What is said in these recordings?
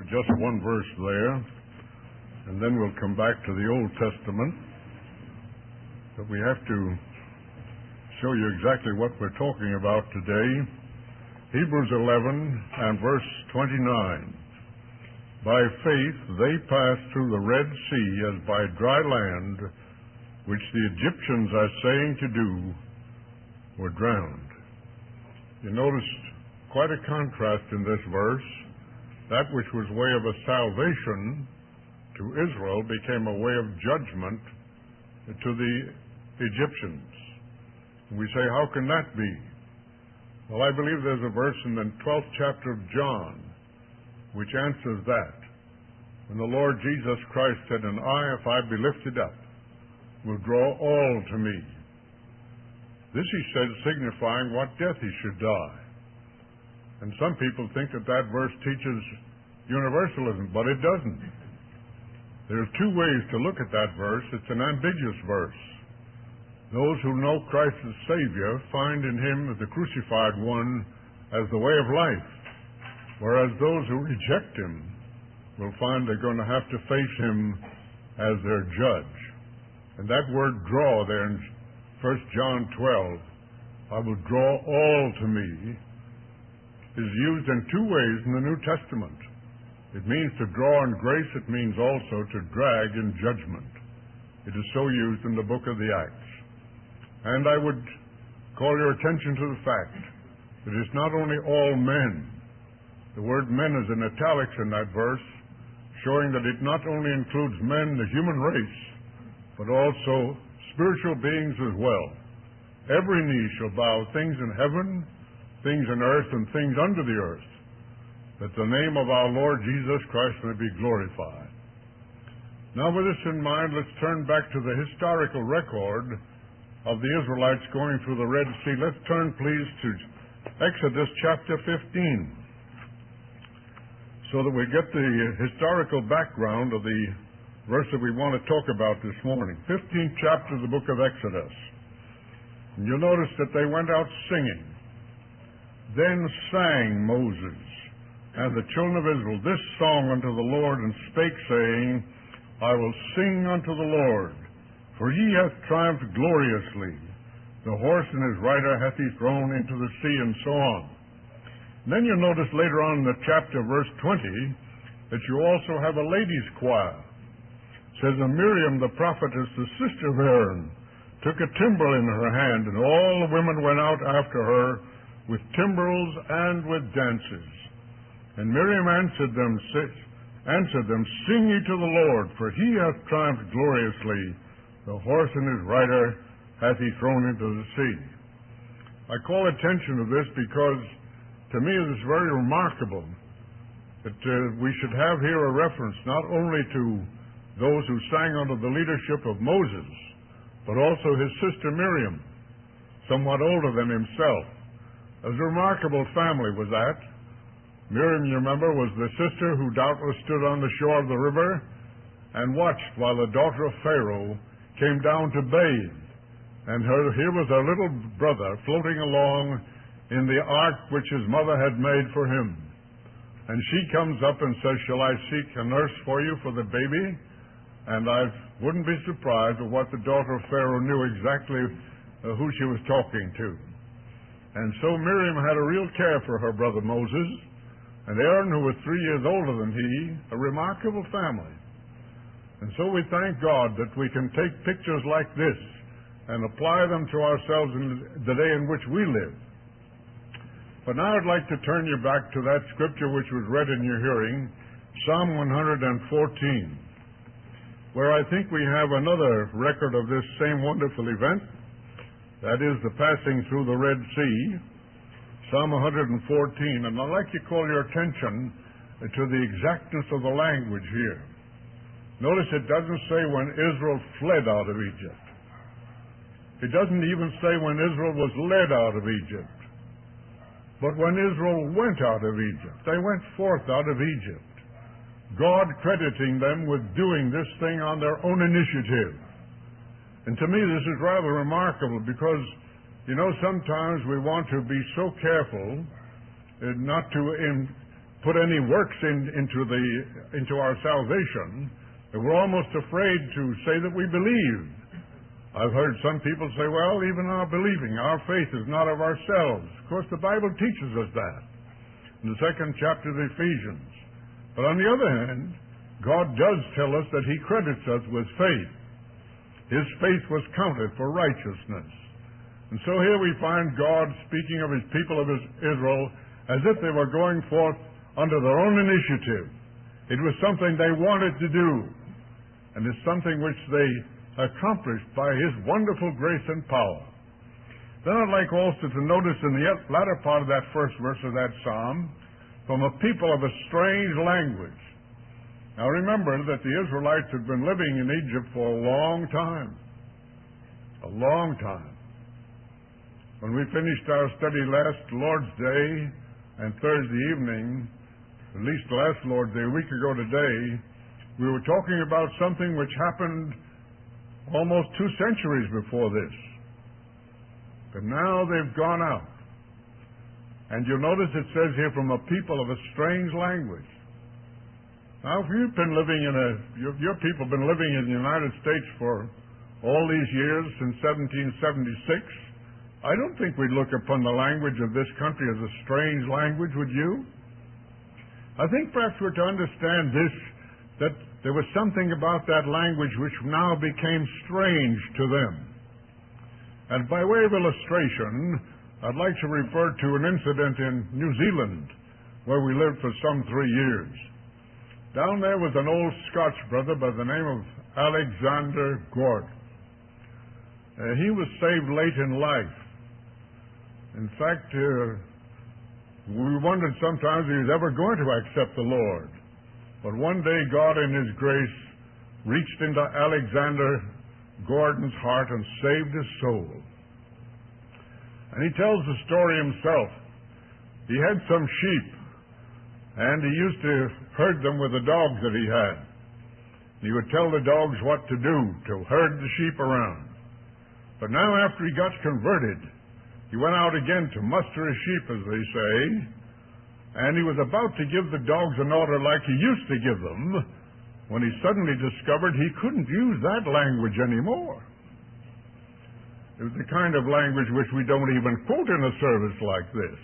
just one verse there, and then we'll come back to the Old Testament. But we have to show you exactly what we're talking about today. Hebrews 11 and verse 29. By faith they passed through the Red Sea as by dry land, which the Egyptians are saying to do, were drowned. You notice quite a contrast in this verse. That which was way of a salvation to Israel became a way of judgment to the Egyptians. We say, how can that be? Well, I believe there's a verse in the 12th chapter of John which answers that. When the Lord Jesus Christ said, "And I, if I be lifted up, will draw all to me." This he said, signifying what death he should die. And some people think that that verse teaches universalism, but it doesn't. There's two ways to look at that verse. It's an ambiguous verse. Those who know Christ as Savior find in him, the crucified one, as the way of life, whereas those who reject him will find they're going to have to face him as their judge. And that word draw there in 1 John 12, I will draw all to me, is used in two ways in the New Testament. It means to draw in grace. It means also to drag in judgment. It is so used in the book of the Acts. And I would call your attention to the fact that it's not only all men. The word men is in italics in that verse, showing that it not only includes men, the human race, but also spiritual beings as well. Every knee shall bow, things in heaven, things in earth, and things under the earth, that the name of our Lord Jesus Christ may be glorified. Now, with this in mind, let's turn back to the historical record of the Israelites going through the Red Sea. Let's turn, please, to Exodus chapter 15, so that we get the historical background of the verse that we want to talk about this morning. 15th chapter of the book of Exodus. And you'll notice that they went out singing. Then sang Moses and the children of Israel this song unto the Lord, and spake, saying, I will sing unto the Lord, for he hath triumphed gloriously. The horse and his rider hath he thrown into the sea, and so on. And then you'll notice later on in the chapter, verse 20, that you also have a ladies' choir. It says, and Miriam the prophetess, the sister of Aaron, took a timbrel in her hand, and all the women went out after her with timbrels and with dances. And Miriam answered them, Sing ye to the Lord, for he hath triumphed gloriously. The horse and his rider hath he thrown into the sea. I call attention to this because to me it is very remarkable that we should have here a reference not only to those who sang under the leadership of Moses, but also his sister Miriam, somewhat older than himself. A remarkable family was that. Miriam, you remember, was the sister who doubtless stood on the shore of the river and watched while the daughter of Pharaoh came down to bathe. And here was her little brother floating along in the ark which his mother had made for him. And she comes up and says, shall I seek a nurse for you for the baby? And I wouldn't be surprised at what the daughter of Pharaoh knew exactly who she was talking to. And so Miriam had a real care for her brother Moses, and Aaron, who was 3 years older than he, a remarkable family. And so we thank God that we can take pictures like this and apply them to ourselves in the day in which we live. But now I'd like to turn you back to that scripture which was read in your hearing, Psalm 114, where I think we have another record of this same wonderful event. That is the passing through the Red Sea, Psalm 114. And I'd like to call your attention to the exactness of the language here. Notice it doesn't say when Israel fled out of Egypt. It doesn't even say when Israel was led out of Egypt. But when Israel went out of Egypt, they went forth out of Egypt, God crediting them with doing this thing on their own initiative. And to me this is rather remarkable because, you know, sometimes we want to be so careful not to put any works into our salvation that we're almost afraid to say that we believe. I've heard some people say, well, even our believing, our faith is not of ourselves. Of course, the Bible teaches us that in the 2nd chapter of Ephesians. But on the other hand, God does tell us that He credits us with faith. His faith was counted for righteousness. And so here we find God speaking of His people of Israel as if they were going forth under their own initiative. It was something they wanted to do, and it's something which they accomplished by His wonderful grace and power. Then I'd like also to notice in the latter part of that first verse of that psalm, from a people of a strange language. Now remember that the Israelites had been living in Egypt for a long time. A long time. When we finished our study last Lord's Day and Thursday evening, at least last Lord's Day, a week ago today, we were talking about something which happened almost 2 centuries before this. But now they've gone out. And you'll notice it says here, from a people of a strange language. Now, if you've been living your people have been living in the United States for all these years, since 1776, I don't think we'd look upon the language of this country as a strange language, would you? I think perhaps we're to understand this, that there was something about that language which now became strange to them. And by way of illustration, I'd like to refer to an incident in New Zealand, where we lived for some 3 years. Down there was an old Scotch brother by the name of Alexander Gordon. He was saved late in life. In fact, we wondered sometimes if he was ever going to accept the Lord. But one day God in His grace reached into Alexander Gordon's heart and saved his soul. And he tells the story himself. He had some sheep, and he used to herd them with the dogs that he had. He would tell the dogs what to do to herd the sheep around. But now after he got converted, he went out again to muster his sheep, as they say, and he was about to give the dogs an order like he used to give them, when he suddenly discovered he couldn't use that language anymore. It was the kind of language which we don't even quote in a service like this.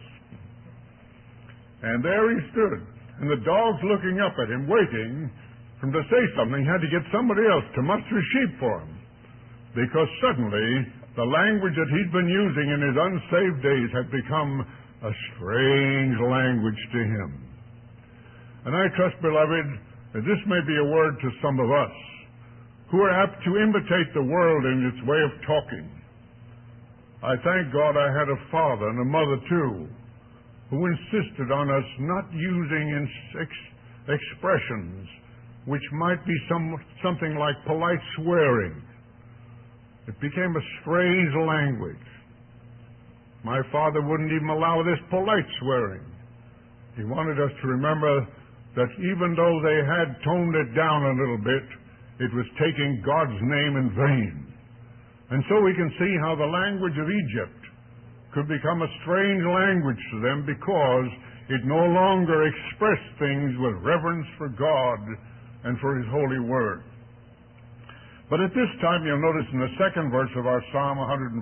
And there he stood, and the dogs looking up at him, waiting for him to say something, had to get somebody else to muster his sheep for him. Because suddenly, the language that he'd been using in his unsaved days had become a strange language to him. And I trust, beloved, that this may be a word to some of us who are apt to imitate the world in its way of talking. I thank God I had a father and a mother too who insisted on us not using expressions which might be something like polite swearing. It became a strange language. My father wouldn't even allow this polite swearing. He wanted us to remember that even though they had toned it down a little bit, it was taking God's name in vain. And so we can see how the language of Egypt could become a strange language to them because it no longer expressed things with reverence for God and for His holy word. But at this time, you'll notice in the 2nd verse of our Psalm 114,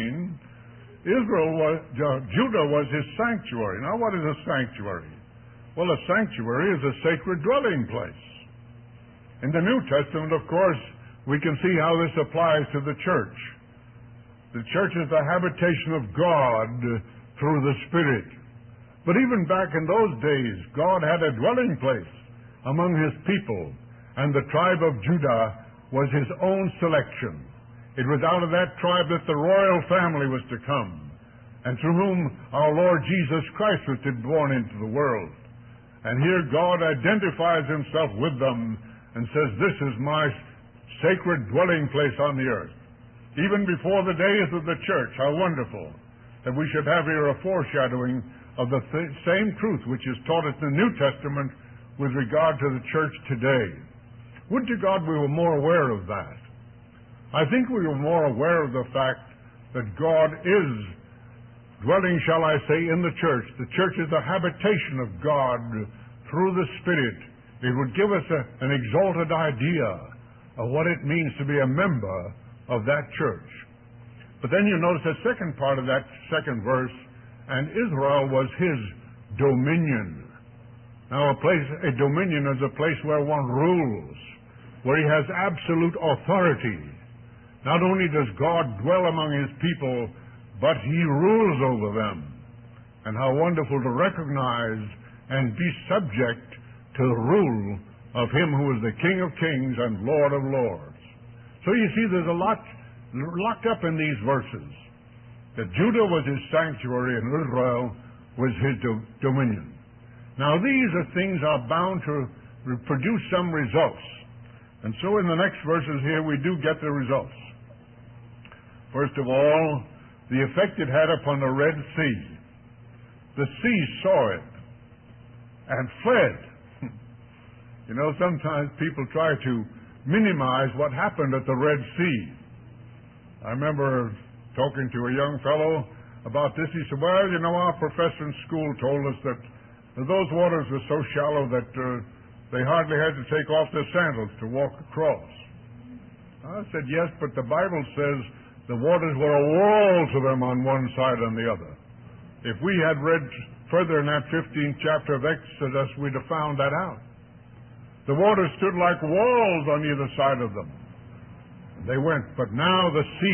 Judah was His sanctuary. Now, what is a sanctuary? Well, a sanctuary is a sacred dwelling place. In the New Testament, of course, we can see how this applies to the church. The church is the habitation of God through the Spirit. But even back in those days, God had a dwelling place among His people, and the tribe of Judah was His own selection. It was out of that tribe that the royal family was to come, and through whom our Lord Jesus Christ was to be born into the world. And here God identifies Himself with them and says, "This is my sacred dwelling place on the earth." Even before the days of the church, how wonderful that we should have here a foreshadowing of the same truth which is taught in the New Testament with regard to the church today. Would to God we were more aware of that. I think we were more aware of the fact that God is dwelling, shall I say, in the church. The church is the habitation of God through the Spirit. It would give us an exalted idea of what it means to be a member of that church. But then you notice the second part of that second verse, and Israel was his dominion. Now a dominion is a place where one rules, where he has absolute authority. Not only does God dwell among his people, but he rules over them. And how wonderful to recognize and be subject to the rule of him who is the King of kings and Lord of lords. So you see, there's a lot locked up in these verses. That Judah was his sanctuary and Israel was his dominion. Now these are things are bound to produce some results. And so in the next verses here we do get the results. First of all, the effect it had upon the Red Sea. The sea saw it and fled. You know, sometimes people try to minimize what happened at the Red Sea. I remember talking to a young fellow about this. He said, well, you know, our professor in school told us that those waters were so shallow that they hardly had to take off their sandals to walk across. I said, yes, but the Bible says the waters were a wall to them on one side and the other. If we had read further in that 15th chapter of Exodus, we'd have found that out. The waters stood like walls on either side of them. They went, but now the sea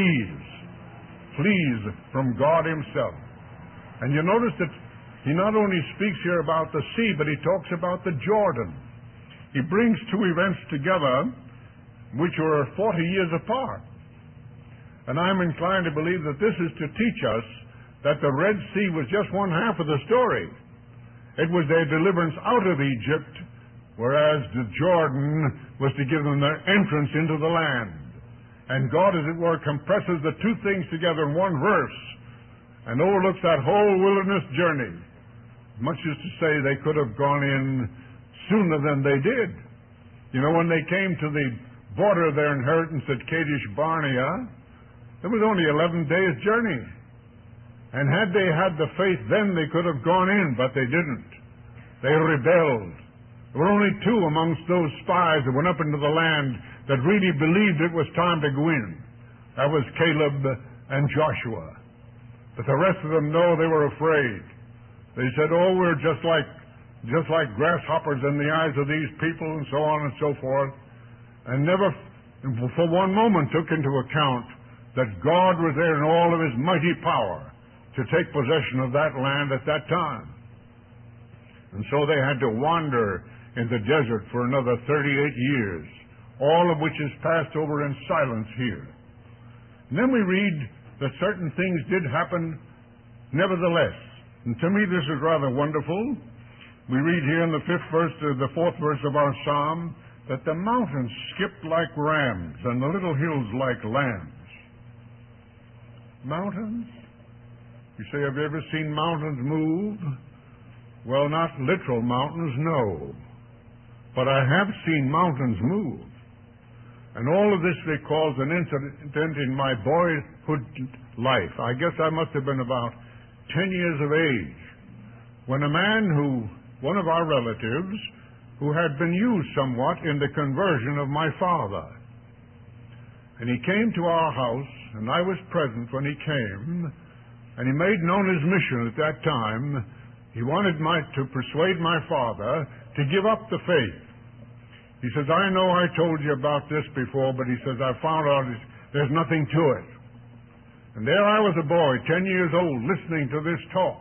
flees from God himself. And you notice that he not only speaks here about the sea, but he talks about the Jordan. He brings two events together which were 40 years apart. And I'm inclined to believe that this is to teach us that the Red Sea was just one half of the story. It was their deliverance out of Egypt, whereas the Jordan was to give them their entrance into the land. And God, as it were, compresses the two things together in one verse and overlooks that whole wilderness journey. Much as to say they could have gone in sooner than they did. You know, when they came to the border of their inheritance at Kadesh Barnea, it was only 11 days' journey. And had they had the faith then, they could have gone in, but they didn't. They rebelled. There were only two amongst those spies that went up into the land that really believed it was time to go in. That was Caleb and Joshua. But the rest of them, no, they were afraid. They said, oh, we're just like grasshoppers in the eyes of these people, and so on and so forth. And never for one moment took into account that God was there in all of his mighty power to take possession of that land at that time. And so they had to wander in the desert for another 38 years, all of which is passed over in silence here. And then we read that certain things did happen nevertheless. And to me this is rather wonderful. We read here in the the fourth verse of our psalm, that the mountains skipped like rams and the little hills like lambs. Mountains? You say, have you ever seen mountains move? Well, not literal mountains, no. But I have seen mountains move. And all of this recalls an incident in my boyhood life. I guess I must have been about 10 years of age, when a man one of our relatives, who had been used somewhat in the conversion of my father. And he came to our house, and I was present when he came, and he made known his mission at that time. He wanted to persuade my father to give up the faith. He says, I know I told you about this before, but he says, I found out there's nothing to it. And there I was, a boy, 10 years old, listening to this talk.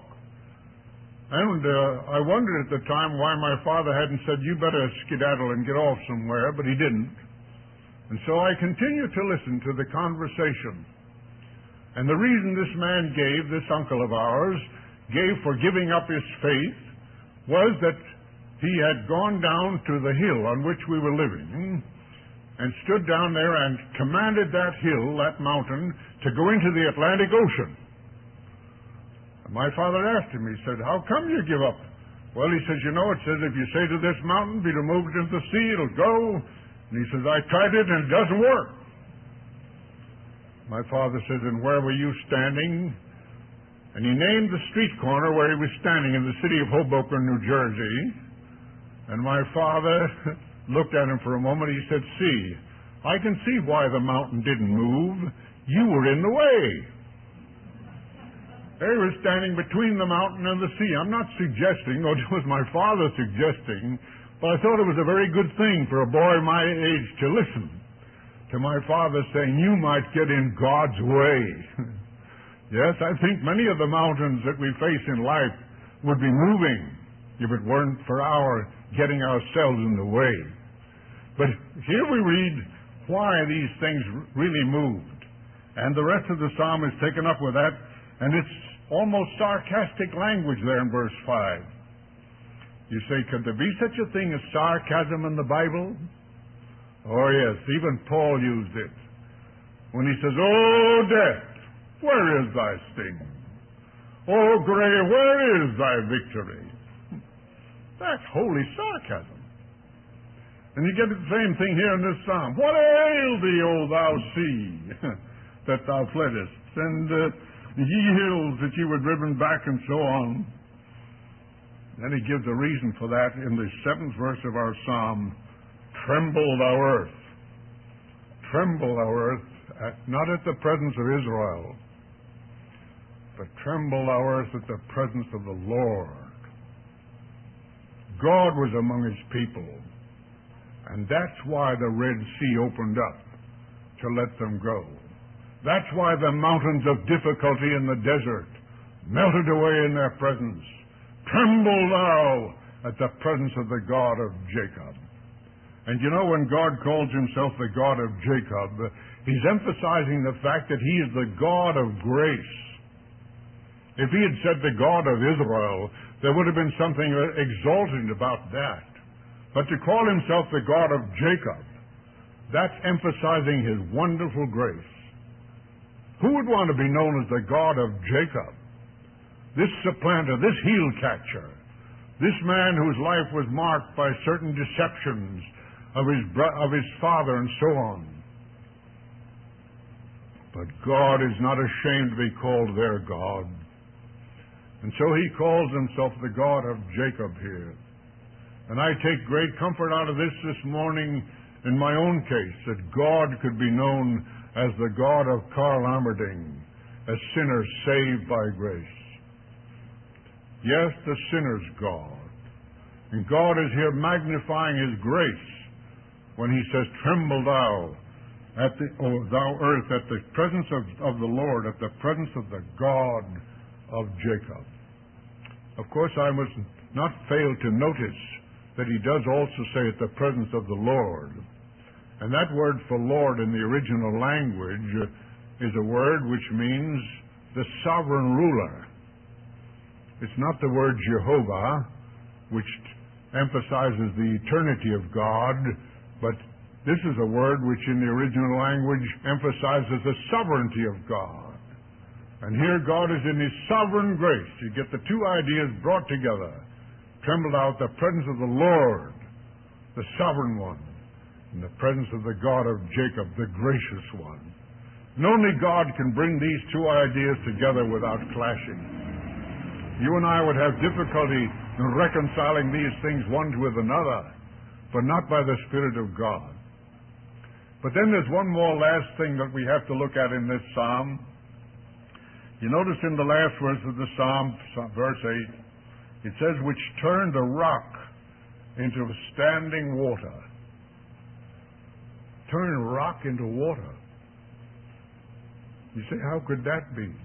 And I wondered at the time why my father hadn't said, you better skedaddle and get off somewhere, but he didn't. And so I continued to listen to the conversation. And the reason this man gave, this uncle of ours, gave for giving up his faith was that he had gone down to the hill on which we were living and stood down there and commanded that hill, that mountain, to go into the Atlantic Ocean. And my father asked him, he said, how come you give up? Well, he says, you know, it says if you say to this mountain, be removed into the sea, it'll go. And he says, I tried it and it doesn't work. My father says, and where were you standing? And he named the street corner where he was standing in the city of Hoboken, New Jersey. And my father looked at him for a moment. He said, "See, I can see why the mountain didn't move. You were in the way." They were standing between the mountain and the sea. I'm not suggesting, or it was my father suggesting, but I thought it was a very good thing for a boy my age to listen to my father saying, "You might get in God's way." Yes, I think many of the mountains that we face in life would be moving if it weren't for our getting ourselves in the way. But here we read why these things really moved. And the rest of the psalm is taken up with that, and it's almost sarcastic language there in verse 5. You say, could there be such a thing as sarcasm in the Bible? Oh yes, even Paul used it when he says, "Oh death, where is thy sting? Oh grave, where is thy victory?" That's holy sarcasm. And you get the same thing here in this psalm. "What ailed thee, O thou sea, that thou fleddest? And ye hills that ye were driven back," and so on. Then he gives a reason for that in the 7th verse of our psalm. "Tremble, thou earth. Tremble, thou earth, not at the presence of Israel, but tremble, thou earth, at the presence of the Lord." God was among his people, and that's why the Red Sea opened up to let them go. That's why the mountains of difficulty in the desert melted away in their presence. Tremble thou at the presence of the God of Jacob. And you know, when God calls himself the God of Jacob, he's emphasizing the fact that he is the God of grace. If he had said the God of Israel, there would have been something exalting about that. But to call himself the God of Jacob, that's emphasizing his wonderful grace. Who would want to be known as the God of Jacob? This supplanter, this heel catcher, this man whose life was marked by certain deceptions of his father and so on. But God is not ashamed to be called their God. And so he calls himself the God of Jacob here. And I take great comfort out of this morning in my own case, that God could be known as the God of Carl Armerding, a sinner saved by grace. Yes, the sinner's God. And God is here magnifying his grace when he says, "Tremble thou, O thou earth, at the presence of the Lord, at the presence of the God of Jacob." Of course, I must not fail to notice that he does also say at the presence of the Lord. And that word for Lord in the original language is a word which means the sovereign ruler. It's not the word Jehovah, which emphasizes the eternity of God, but this is a word which in the original language emphasizes the sovereignty of God. And here God is in his sovereign grace. You get the two ideas brought together. Trembled out the presence of the Lord, the sovereign one, in the presence of the God of Jacob, the gracious one. And only God can bring these two ideas together without clashing. You and I would have difficulty in reconciling these things one with another, but not by the Spirit of God. But then there's one more last thing that we have to look at in this psalm. You notice in the last verse of the psalm, verse 8, it says, "which turned a rock into standing water." Turn a rock into water. You say, how could that be?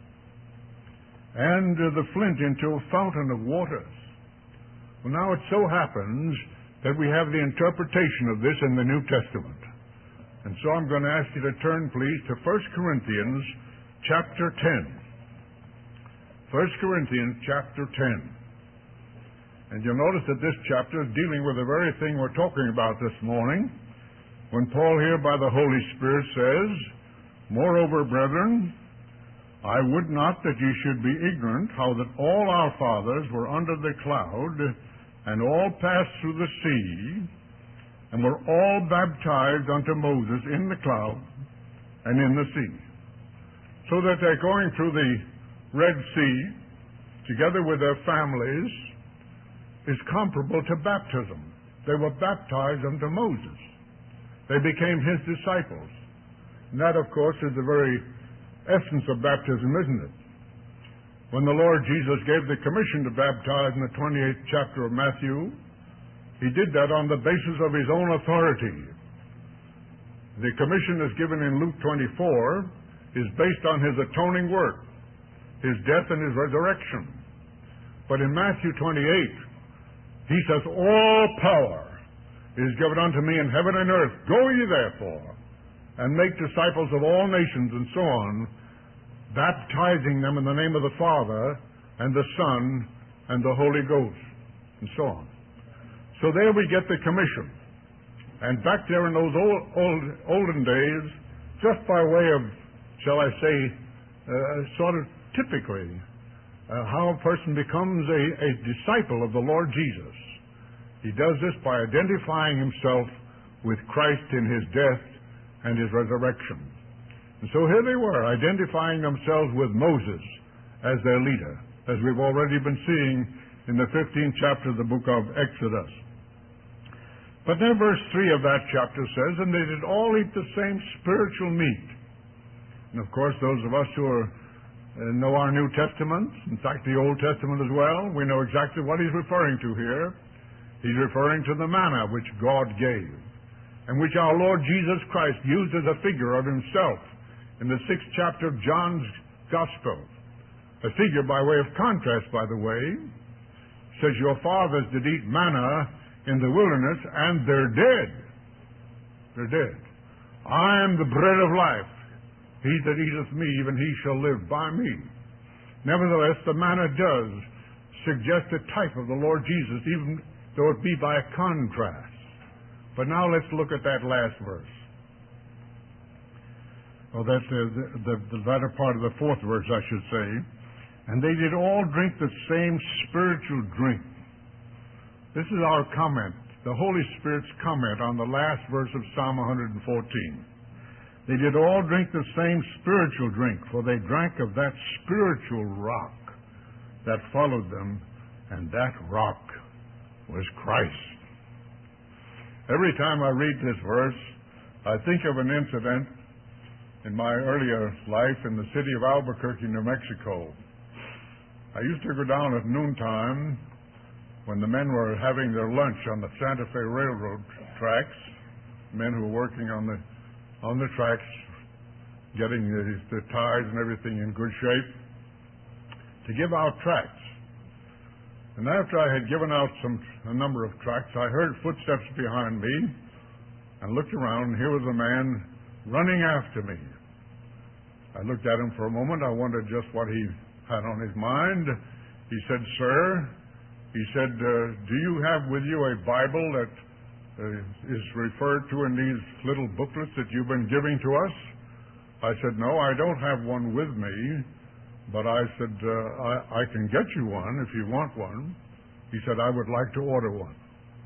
And the flint into a fountain of waters. Well, now it so happens that we have the interpretation of this in the New Testament. And so I'm going to ask you to turn, please, to 1 Corinthians chapter 10. 1 Corinthians chapter 10. And you'll notice that this chapter is dealing with the very thing we're talking about this morning, when Paul here by the Holy Spirit says, "Moreover, brethren, I would not that ye should be ignorant how that all our fathers were under the cloud, and all passed through the sea, and were all baptized unto Moses in the cloud and in the sea, so that they're going through the Red Sea, together with their families, is comparable to baptism. They were baptized unto Moses. They became his disciples. And that, of course, is the very essence of baptism, isn't it? When the Lord Jesus gave the commission to baptize in the 28th chapter of Matthew, he did that on the basis of his own authority. The commission is given in Luke 24 is based on his atoning work, his death and his resurrection. But in Matthew 28, he says, all power is given unto me in heaven and earth. Go ye therefore, and make disciples of all nations, and so on, baptizing them in the name of the Father, and the Son, and the Holy Ghost, and so on. So there we get the commission. And back there in those olden days, just by way of, shall I say, sort of typically, how a person becomes a disciple of the Lord Jesus. He does this by identifying himself with Christ in his death and his resurrection. And so here they were, identifying themselves with Moses as their leader, as we've already been seeing in the 15th chapter of the book of Exodus. But then verse 3 of that chapter says, and they did all eat the same spiritual meat. And of course, those of us who know our New Testament, in fact the Old Testament as well, we know exactly what he's referring to here. He's referring to the manna which God gave, and which our Lord Jesus Christ used as a figure of himself in the 6th chapter of John's Gospel. A figure by way of contrast, by the way. It says, your fathers did eat manna in the wilderness, and they're dead. They're dead. I am the bread of life. He that eateth me, even he shall live by me. Nevertheless, the manna does suggest a type of the Lord Jesus, even though it be by a contrast. But now let's look at that last verse. Well, that's the latter part of the 4th verse, I should say. And they did all drink the same spiritual drink. This is our comment, the Holy Spirit's comment on the last verse of Psalm 114. They did all drink the same spiritual drink, for they drank of that spiritual rock that followed them, and that rock was Christ. Every time I read this verse, I think of an incident in my earlier life in the city of Albuquerque, New Mexico. I used to go down at noontime when the men were having their lunch on the Santa Fe Railroad tracks, men who were working on the tracks, getting the ties and everything in good shape, to give out tracts. And after I had given out a number of tracts, I heard footsteps behind me and looked around, and here was a man running after me. I looked at him for a moment. I wondered just what he had on his mind. He said, sir, he said, do you have with you a Bible that is referred to in these little booklets that you've been giving to us? I said, no, I don't have one with me, but I said, I can get you one if you want one. He said, I would like to order one.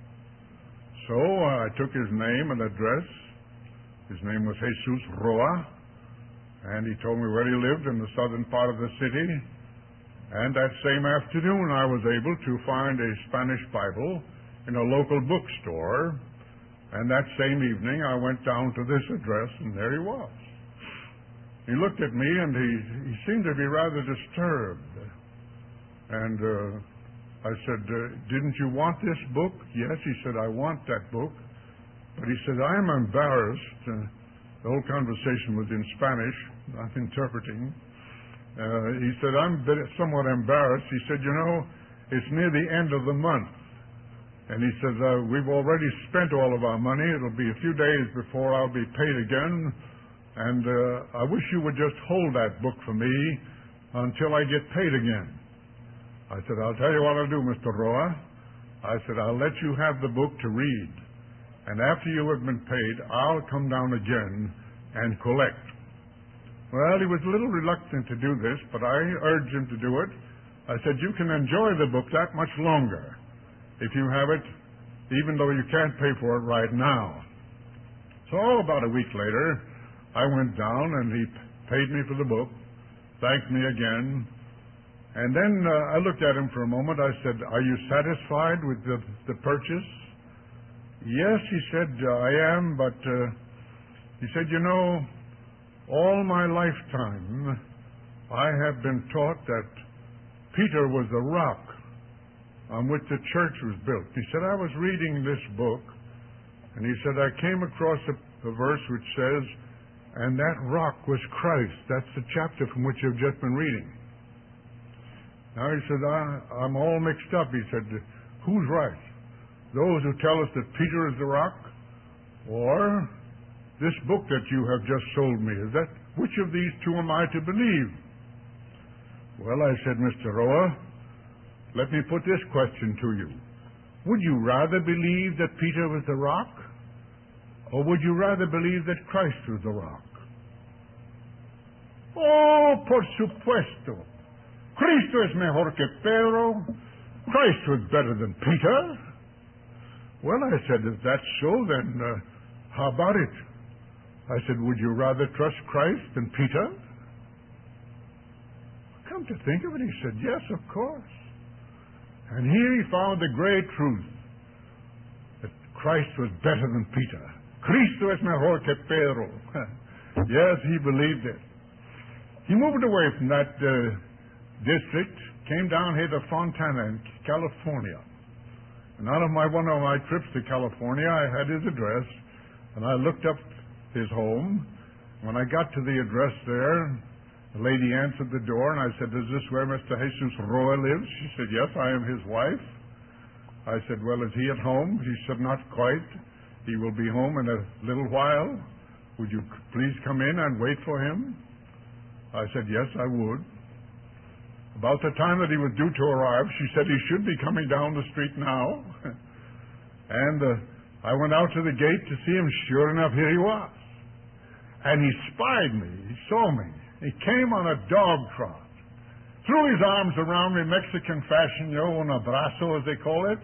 So I took his name and address. His name was Jesus Roa, and he told me where he lived in the southern part of the city. And that same afternoon, I was able to find a Spanish Bible in a local bookstore. And that same evening, I went down to this address, and there he was. He looked at me, and he seemed to be rather disturbed. And I said, didn't you want this book? Yes, he said, I want that book. But he said, I'm embarrassed. The whole conversation was in Spanish. I'm interpreting. He said, I'm somewhat embarrassed. He said, you know, it's near the end of the month. And he says, we've already spent all of our money. It'll be a few days before I'll be paid again. And I wish you would just hold that book for me until I get paid again. I said, I'll tell you what I'll do, Mr. Roa. I said, I'll let you have the book to read. And after you have been paid, I'll come down again and collect. Well, he was a little reluctant to do this, but I urged him to do it. I said, you can enjoy the book that much longer if you have it, even though you can't pay for it right now. So about a week later, I went down and he paid me for the book, thanked me again, And then I looked at him for a moment. I said, "Are you satisfied with the purchase?" "Yes," he said, "I am, but," he said, "you know, all my lifetime I have been taught that Peter was the rock on which the church was built." He said, "I was reading this book, and," he said, "I came across a verse which says, 'And that rock was Christ.'" That's the chapter from which you've just been reading. Now, he said, I'm all mixed up. He said, "Who's right? Those who tell us that Peter is the rock, or this book that you have just sold me? Which of these two am I to believe?" "Well," I said, "Mr. Roa, let me put this question to you. Would you rather believe that Peter was the rock, or would you rather believe that Christ was the rock?" "Oh, por supuesto. Cristo es mejor que Pedro. Christ was better than Peter." "Well," I said, "if that's so, then how about it?" I said, "Would you rather trust Christ than Peter?" Come to think of it, he said, "Yes, of course." And here he found the great truth, that Christ was better than Peter. Cristo es mejor que Pedro. Yes, he believed it. He moved away from that district, came down here to Fontana in California. And out of one of my trips to California, I had his address, and I looked up his home. When I got to the address there, the lady answered the door, and I said, "Is this where Mr. Jesus Roa lives?" She said, "Yes, I am his wife." I said, "Well, is he at home?" She said, "Not quite. He will be home in a little while. Would you please come in and wait for him?" I said, "Yes, I would." About the time that he was due to arrive, she said he should be coming down the street now. And I went out to the gate to see him. Sure enough, here he was. And he spied me. He saw me. He came on a dog trot, threw his arms around me, Mexican fashion, un abrazo, as they call it.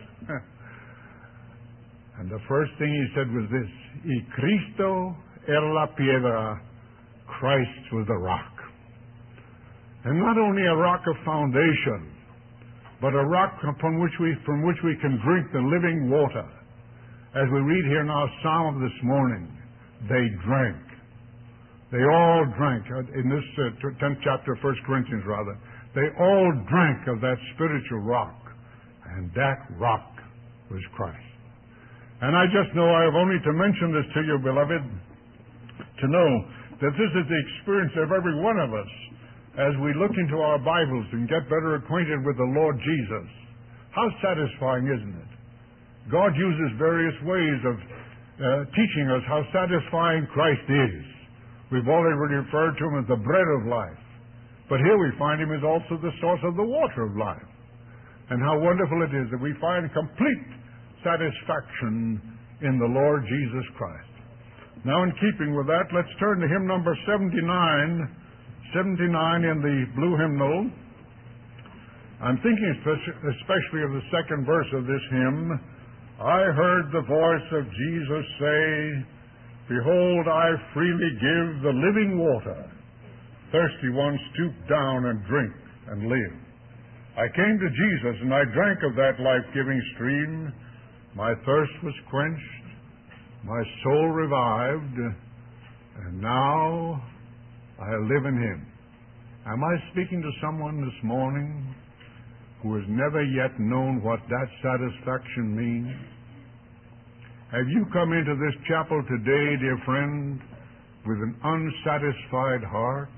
And the first thing he said was this: "Y Cristo era la piedra," Christ was the rock. And not only a rock of foundation, but a rock from which we can drink the living water. As we read here in our psalm this morning, they drank. They all drank, in this 10th chapter of 1 Corinthians, rather. They all drank of that spiritual rock, and that rock was Christ. And I just know I have only to mention this to you, beloved, to know that this is the experience of every one of us as we look into our Bibles and get better acquainted with the Lord Jesus. How satisfying, isn't it? God uses various ways of teaching us how satisfying Christ is. We've already referred to him as the bread of life. But here we find him as also the source of the water of life. And how wonderful it is that we find complete satisfaction in the Lord Jesus Christ. Now, in keeping with that, let's turn to hymn number 79 in the blue hymnal. I'm thinking especially of the second verse of this hymn. "I heard the voice of Jesus say, 'Behold, I freely give the living water. Thirsty ones stoop down and drink and live.' I came to Jesus and I drank of that life-giving stream. My thirst was quenched, my soul revived, and now I live in him." Am I speaking to someone this morning who has never yet known what that satisfaction means? Have you come into this chapel today, dear friend, with an unsatisfied heart?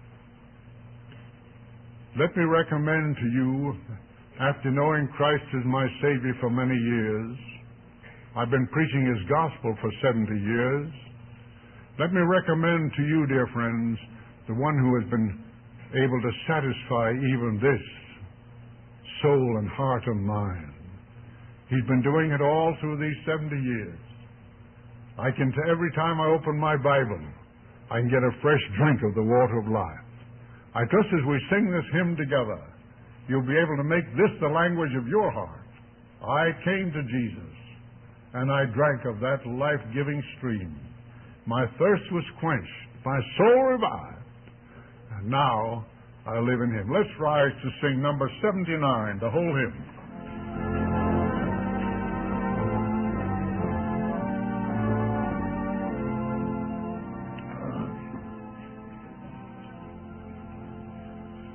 Let me recommend to you, after knowing Christ as my Savior for many years, I've been preaching his gospel for 70 years. Let me recommend to you, dear friends, the one who has been able to satisfy even this soul and heart of mine. He's been doing it all through these 70 years. Every time I open my Bible, I can get a fresh drink of the water of life. I trust as we sing this hymn together, you'll be able to make this the language of your heart. I came to Jesus, and I drank of that life-giving stream. My thirst was quenched, my soul revived, and now I live in him. Let's rise to sing number 79, the whole hymn.